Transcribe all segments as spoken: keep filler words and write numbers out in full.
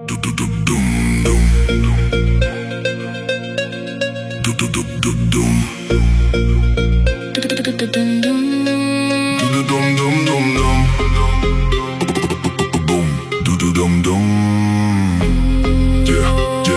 Do do do doom doom. Do do do do doom. Do do do do doom doom. Do do dum dum dum dum. Boom. Do do dum dum. Yeah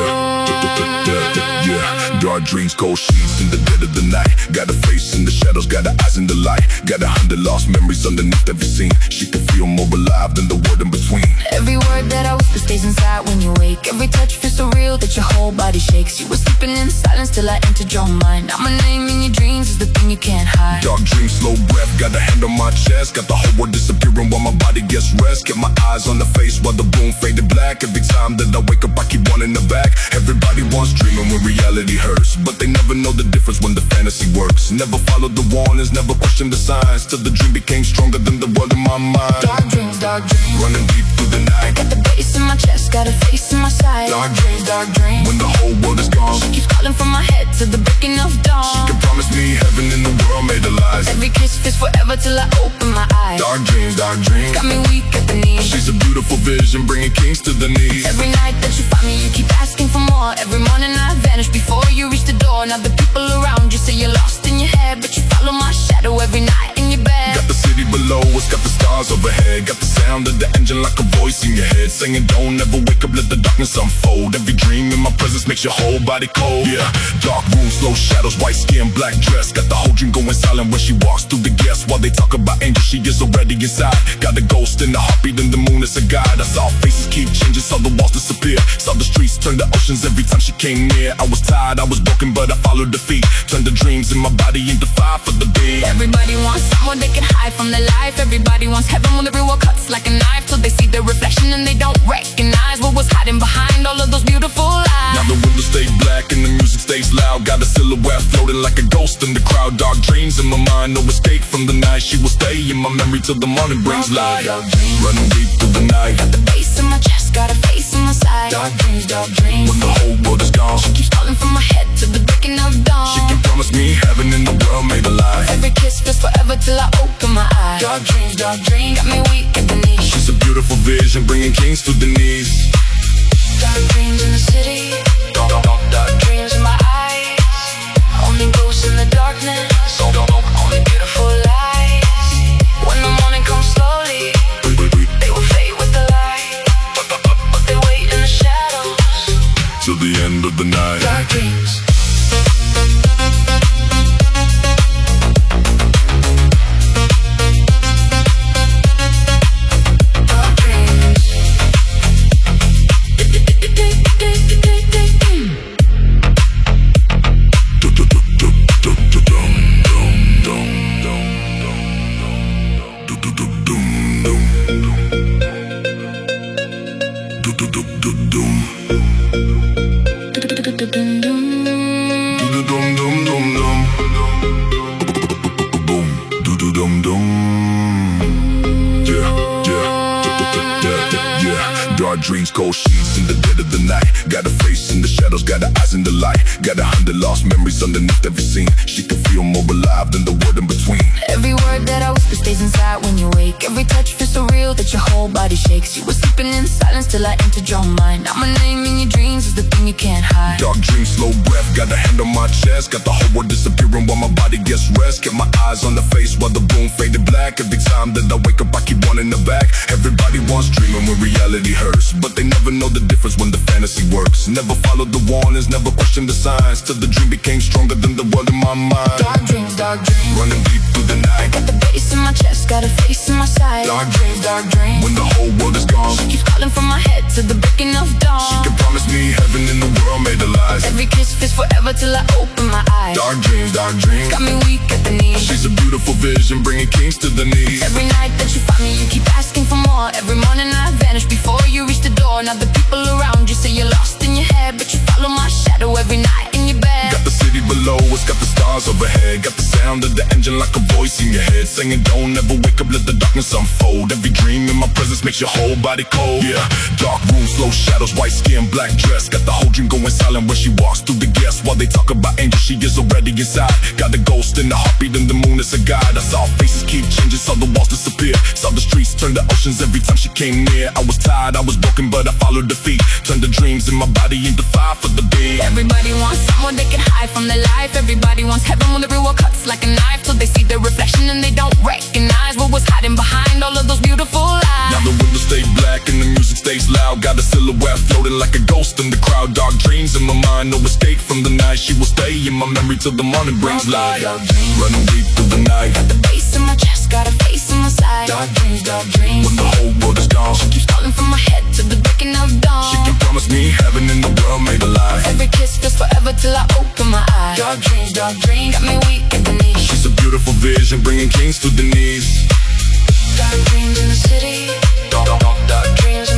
yeah yeah yeah. Dark dreams, cold sheets in the dead of the night. Got a face in the shadows, got her eyes in the light. Got a hundred lost memories underneath every scene. She can feel more alive than the word in between. Every word that I whisper stays inside when you wake. Every touch feels so real that your whole body shakes. You were sleeping in silence till I entered your mind. Now my name in your dreams is the thing you can't hide. Dark dreams, slow breath, got a hand on my chest. Got the whole world disappearing while my body gets rest. Kept my eyes on the face while the room faded black. Every time that I wake up I keep wanting the back. Everybody wants dreaming when reality hurts, but they never know the difference when the fantasy works. Never followed the warnings, never questioned the signs, till the dream became stronger than the world in my mind. Dark dreams, dark dreams, running deep through the night. Got the bass in my chest, got a face in my side. Dark dreams, dark dreams, when the whole world is gone. She keeps calling from my head to the breaking of dawn. She can promise me heaven in the world made of lies. Every kiss feels forever till I open my eyes. Dark dreams, dark dreams, got me weak at the knees. She's a beautiful vision, bringing kings to the knees. Every night that you find me, you keep asking for more. Every morning I vanish before you reach the door. Now the people around you say you're lost in your head, but you follow my shadow every night in your bed. Got the city below us, got the stars overhead. Got the sound of the engine like a voice in your head, saying don't ever wake up, let the darkness unfold. Every dream in my presence makes your whole body cold. Yeah, dark room, slow shadows, white skin, black dress. Got the whole dream going silent when she walks through the guests. While they talk about angels, she is already inside. Got a ghost in the heartbeat and the moon is a guide. I saw faces keep changing, saw the walls disappear. Saw the streets turn to oceans every time she came near. I was tired, I was broken, but I followed the feet. Turned the dreams in my body into fire for the beat. Everybody wants someone they can hide from their life. Everybody wants heaven when the real world cuts like a knife, till they see the reflection and they don't recognize what was hiding behind all of those beautiful lies. Now the windows stay black and the music stays loud. Got a silhouette floating like a ghost in the crowd. Dark dreams in my mind, no escape from the night. She will stay in my memory till the morning brings light. Running deep through the night. Got the bass in my chest, got a face in my side. Dark dreams, dark dreams, when the whole world is gone. She keeps calling from my head to the breaking of dawn. She can promise me heaven in the world made alive. Every kiss feels forever till I open my eyes. Dark dreams, dark dreams, got me weak at the knees. She's a beautiful vision, bringing kings to the knees. Dark dreams in the city, Dark, dark, dark dreams in my eyes. Only ghosts in the darkness, only beautiful lies. When the morning comes slowly, they will fade with the light, but they wait in the shadows till the end of the night. Dark dreams. Dark dreams, cold sheets in the dead of the night. Got a face in the shadows, got her eyes in the light. Got a hundred lost memories underneath every scene. She can feel more alive than the word in between. Every word that I whisper stays inside when you wake. Every touch feels so real that your whole body shakes. You were sleeping in silence till I entered your mind. Now my name in your dreams is the thing you can't hide. Dark dreams, slow breath, got a hand on my chest. Got the whole world disappearing while my body gets rest. Kept my eyes on the face while the room faded black. Every time that I wake up I keep wanting the back. Everybody wants dreaming when reality hurts, but they never know the difference when the fantasy works. Never followed the warnings, never questioned the signs, till the dream became stronger than the world in my mind. Dark dreams, dark dreams, running deep through the night. Got the bass in my chest, got a face in my side. Dark dreams, dark dreams, when the whole world is gone. She keeps calling from my head to the breaking of dawn. She can promise me heaven in the world made of lies. Every kiss feels forever till I open my eyes. Dark dreams, dark dreams, got me weak at the knees. She's a beautiful vision, bringing kings to the knees. Every night that you find me, you keep asking for more. Every morning I vanish before you reach the door. Now the people around you say you're lost in your head, but you follow my shadow every night in your bed. Got the city below us, got the stars overhead. Got the sound of the engine like a voice in your head, saying don't ever wake up, let the darkness unfold. Every dream in my presence makes your whole body cold. Yeah, dark room, slow shadows, white skin, black dress. Got the whole dream going silent when she walks through the guests. While they talk about angels, she is already inside. Got the ghost in the heartbeat and the moon is a guide. I saw faces keep changing, saw the walls disappear. Saw the streets turn to oceans every time she came near. I was tired, I was broken, but I followed the feet. Turned the dreams in my body into fire for the beat. Everybody wants someone they can hide from their life. Everybody wants heaven when the real world cuts like a knife. Till they see their reflection and they don't recognize what was hiding behind all of those beautiful lies. Now the windows stay black and the music stays loud. Got a silhouette floating like a ghost in the crowd. Dark dreams in my mind, no escape from the night. She will stay in my memory till the morning brings light. Running deep through the night. Got the bass in my chest, got a face in my side. Dark dreams, dark dreams. When the whole world is gone, she keeps calling from my head to the breaking of dawn. She can promise me heaven in the world made alive. Every kiss feels forever till I open my eyes. Dark dreams, dark dreams, got me weak at the knees. She's a beautiful vision, bringing kings to the knees. Dark dreams in the city. Dark, dark, dark dreams in